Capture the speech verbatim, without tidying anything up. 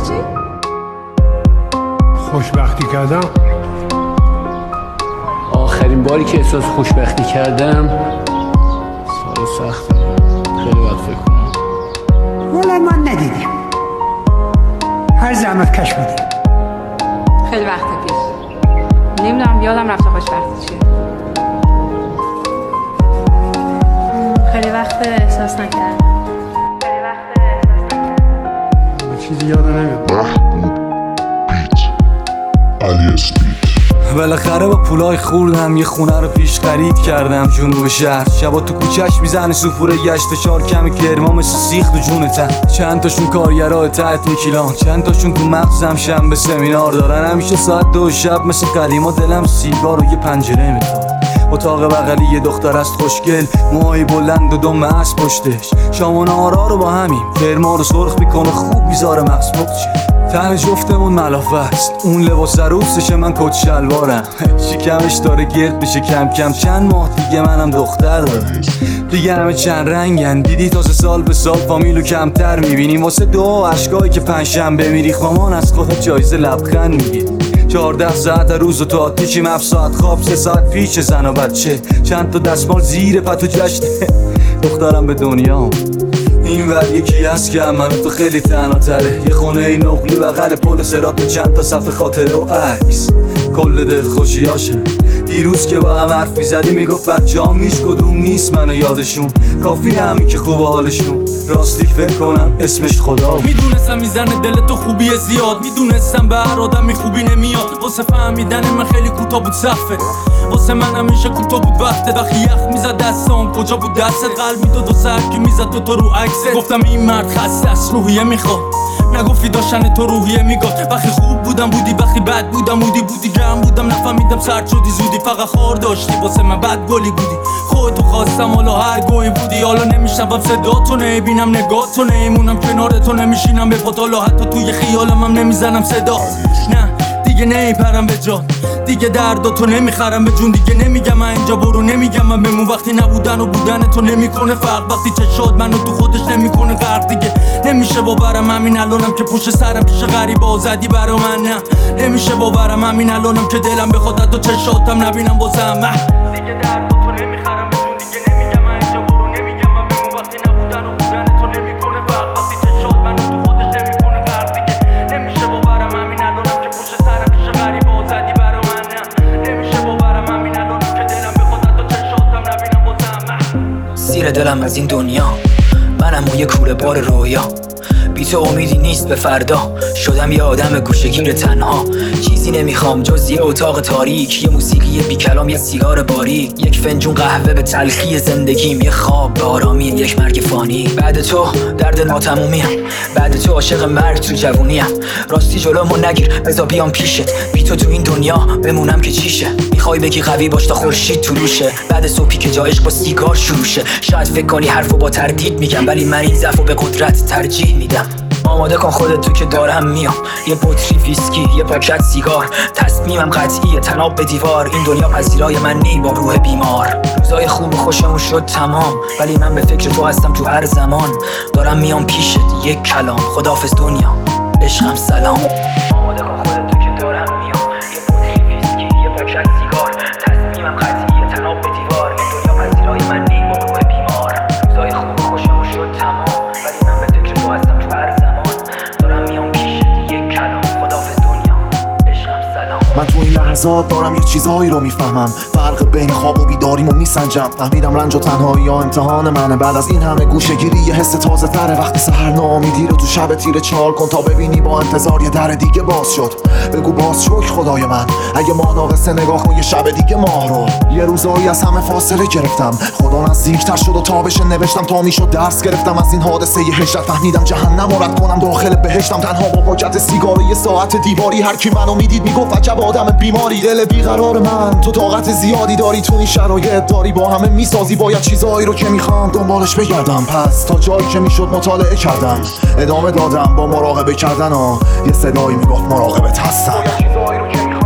چی؟ خوشبختی کردم. آخرین باری که احساس خوشبختی کردم سال سخته، خیلی وقت فکر کنم. والا ما ندیدیم، هر زحمت کش بودیم. خیلی وقت پیش نمیدونم، یادم رفته خوشبختی چیه. خیلی وقت احساس نکردم. خیلی وقت احساس نکردم. چیزی یادم نمیاد. علی اسپیت. بالاخره با پولای خوردم یه خونه رو پیش خرید کردم جنوب شهر. شبا تو کوچه‌اش میزنه سوفور گشت و چار کمی کرما مثل سیخ تو جونتن. چند تاشون کارگرای تحت میکیلان، چند تاشون تو مغزم شنبه سمینار دارن. همیشه ساعت دو شب مثل قدیما دلم سیگار و یه پنجره میخواد. اتاق بغلی یه دختر است خوشگل، موهای بلند و دم اسب پشتش. شام و نهارا رو با همیم کرما رو سرخ میکنه، خوب میذاره مغز مقچه. تن جفتمون ملافه است، اون لباس عروسشه من کت شلوارم. شکمش داره گرد بشه کم کم، چند ماه دیگه منم دختر دارم. دیگه همه چند رنگن، دیدی تازه سال به سال فامیلو کمتر میبینیم. واسه دعا اشکایی که پنجشنبه میریخ مامان از خودت جایزه لبخند میگی. چهارده ساعت روز و تو آتیشیم، هفت ساعت خواب، سه ساعت پیش زن و بچه. چند تا دستمال زیر پتو جشنه دخترم به دنیا. این ور یکی هست که من تو خیلی تنها تره، یه خونه این نقلی بغل پل صراط و چند تا صفحه خاطره و عکس. کل دل خوشیاشه دیروز که با هم حرف میزدی میگفت بچه‌ام هیچ کدوم نیست منو یادشون. کافی همین که خوب حالشون، راستی فکر کنم اسمش خدا. میدونستم میزنه دل تو خوبی زیاد، میدونستم به هر آدمی خوبی نمیاد. واسه فهمیدن من خیلی کوتاه بود صفه، واسه من همیشه کوتاه بود وقته. وقتی یخ میزد دستام کجا بود دستت، قلب میداد و سرکی میزد تو تو رو عکست. گفتم این مرد خسته است روحیه میخواد، نگفتی داشتن تو روحیه میگاد. وقتی خوب بودم بودی، وقتی بد بودم بودی بودی. گرم بودم نفهمیدم سرد شدی زودی، فقط خار داشتی واسه من بد گلی بودی. خودتو خواستم حالا هر گوی بودی. حالا نمیشنوم صداتو، نمیبینم نگاهتو، نمیمونم کنارتو، نمیشینم به پات. حالا حتی توی خیالم هم نمیزنم صدا. نه دیگه نمیپرم به جان، دیگه درداتو نمیخرم به جون. دیگه نمیگم من اینجا برو، نمیگم من بمون. وقتی نبودن و بودن تو نمیکنه فرق، وقتی چشات منو تو خودش نمیکنه غرق. دیگه نمیشه باورم همین الانم که پشت سرم پیش غریب آزدی برا من. نه نمیشه باورم همین الانم که دلم بخواد حتی چشاتم نبینم بازم. دیگه درداتو نمیخرم به جون، دیگه نمیگم من اینجا برو، نمیگم من بمون. وقتی نبودن و بودن تو نمیکنه فرق، وقتی چشات منو تو خودش نمیکنه غرق. دیگه نمیشه باورم همین الانم که پشت سرم پیش غریب آزدی برا من. نه نمیشه باورم همین الانم که دلم بخواد حتی چشاتم نبینم بازم. زیر دلم از این دنیا منم و یه کوره بار رویا، بی تو امیدی نیست به فردا. شدم یه آدم گوشه‌گیر تنها، چیزی نمیخوام جز یه اتاق تاریک، یه موسیقی بی کلام، یه سیگار باریک، یک فنجون قهوه به تلخی زندگیم، یه خواب به آرامی یک مرگ فانی. بعد تو درد ناتمومیم، بعد تو عاشق مرگ تو جوونیم. راستی جلومو نگیر بذار بیام پیشت، بی تو تو این دنیا بمونم که چیشه. میخوای بگی قوی باش تا خورشید تو روشه، بعد صبحی که جا عشق با سیگار شروع شه. شاید فکر کنی حرفو با تردید میگم، ولی من این ضعفو به قدرت ترجیح میدم. آماده کن خودت تو که دارم میام، یه بطری ویسکی، یه پاکت سیگار. تصمیمم قطعیه تناب به دیوار، این دنیا پذیرای من نی با روح بیمار. روزای خوب و خوشمون شد تمام، ولی من به فکر تو هستم تو هر زمان. دارم میام پیشت یک کلام، خداحافظ دنیا عشقم سلام. آماده کن خودت تو که دارم میام، یه بطری ویسکی، یه پاکت سیگار. تصمیمم قطعیه تناب به دیوار، این دنیا پذیرای من نی با روح بیمار. روزای خوب و خوشمون شد تمام، ولی من به فکر تو هستم تو هر زمان. دارم میام پیشت یک کلام، خداحافظ دنیا عشقم سلام. من تو این لحظات دارم یه چیزایی رو میفهمم، فرق بین خواب و بیداریمو میسنجم. فهمیدم رنج و تنهایی یا امتحان منه، بعد از این همه گوشه‌گیری یه حس تازه تره. وقتی سحر ناامیدی رو تو شب تیره چال کن تا ببینی با انتظار یه در دیگه باز شد. بگو باز شکر خدای من، اگه ما ناقصه نگاه کن یه شب دیگه ماه رو. یه روزایی از همه فاصله گرفتم، خدا نزدیکتر شد و تابش نوشتم تا میشد درس گرفتم از این حادثه یه هجرت. فهمیدم جهنم رو رد کنم داخل بهشتم، تنها با پاکت سیگار یه ساعت دیواری. هر کی منو میدید میگفت عجب آدم بیماری. دل بیقرار من تو طاقت زیادی داری، تو این شرایط داری با همه میسازی. باید چیزایی رو که میخوام دنبالش بگردم، پس تا جایی که میشد مطالعه کردم، ادامه دادم با مراقبه کردن. و یه صدایی میگفت مراقبت هستم.